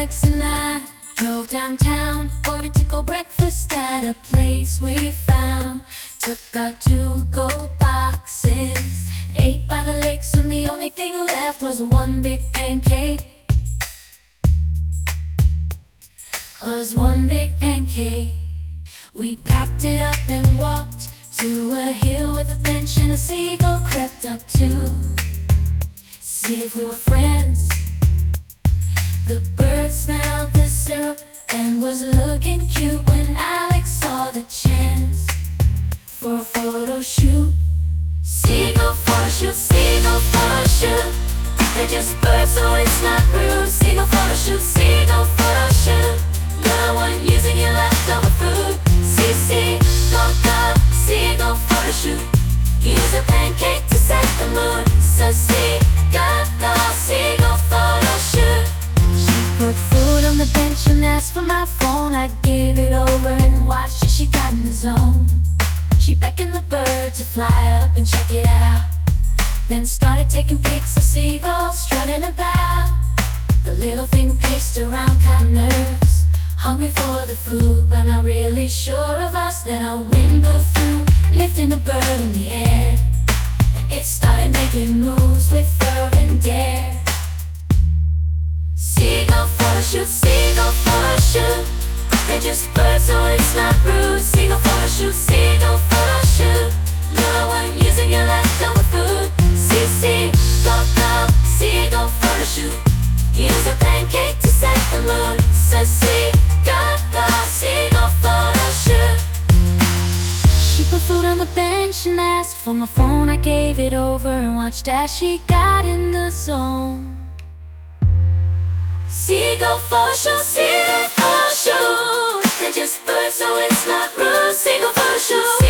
Alex and I drove downtown, ordered to go breakfast at a place we found. Took our to-go boxes, ate by the lake, soon the only thing left was one big pancake. We packed it up and walked to a hill with a bench and a seagull crept up to see if we were friends. The bird smelled the syrup and was looking cute when Alex saw the chance for a photo shoot. Seagull photo shoot, seagull photo shoot. They're just birds, so it's not rude. Seagull photo shoot, seagull photo shoot. No one using your leftover food. Seagull photo shoot. Use a pancake to set the mood. So seagull photo shoot. She put food on the bench and asked for my phone. I gave it over and watched as she got in the zone. She beckoned the bird to fly up and check it out, then started taking pics of seagulls strutting about. The little thing paced around, kinda nervous, hungry for the food, but not really sure of us. Then a wind blew through, lifting the bird in the air, and it started making moves with fervent dare. Seagull photo shoot, seagull photo shoot. They're just birds, so it's not rude. Seagull photo shoot, seagull photo shoot. No one using your leftover food. Seagull photo shoot. Use a pancake to set the mood. So seagull photo shoot. She put food on the bench and asked for my phone. I gave it over and watched as she got in the zone. Seagull photo shoot, seagull photo shoot. They're just birds, so it's not rude. Seagull photo shoot.